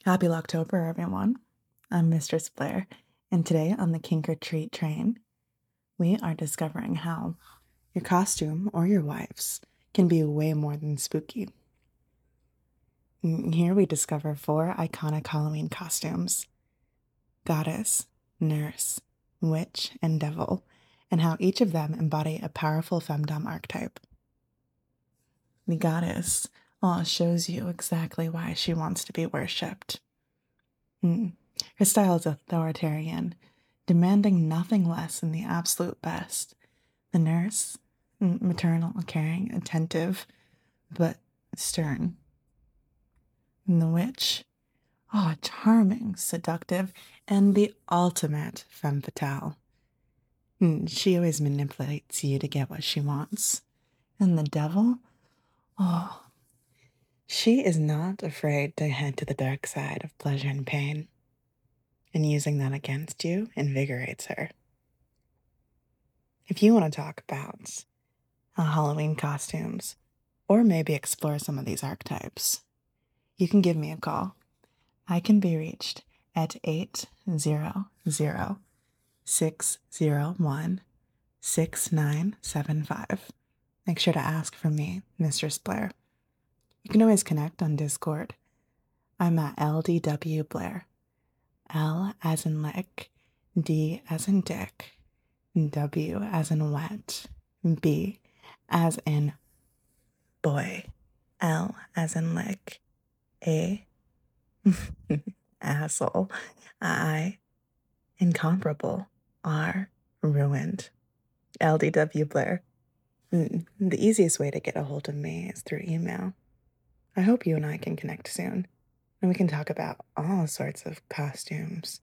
Happy Locktober, everyone. I'm Mistress Blair, and today on the Kink or Treat train, we are discovering how your costume or your wife's can be way more than spooky. Here we discover 4 iconic Halloween costumes: goddess, nurse, witch, and devil, and how each of them embody a powerful femdom archetype. The goddess shows you exactly why she wants to be worshipped. Her style is authoritarian, demanding nothing less than the absolute best. The nurse, maternal, caring, attentive, but stern. And the witch, charming, seductive, and the ultimate femme fatale. She always manipulates you to get what she wants. And the devil, oh, she is not afraid to head to the dark side of pleasure and pain, and using that against you invigorates her. If you want to talk about Halloween costumes, or maybe explore some of these archetypes, you can give me a call. I can be reached at 800-601-6975. Make sure to ask for me, Mistress Blair. You can always connect on Discord. I'm at LDW Blair. L as in lick, D as in dick, W as in wet, B as in boy, L as in lick, A asshole, I incomparable, R ruined. LDW Blair. The easiest way to get a hold of me is through email. I hope you and I can connect soon, and we can talk about all sorts of costumes,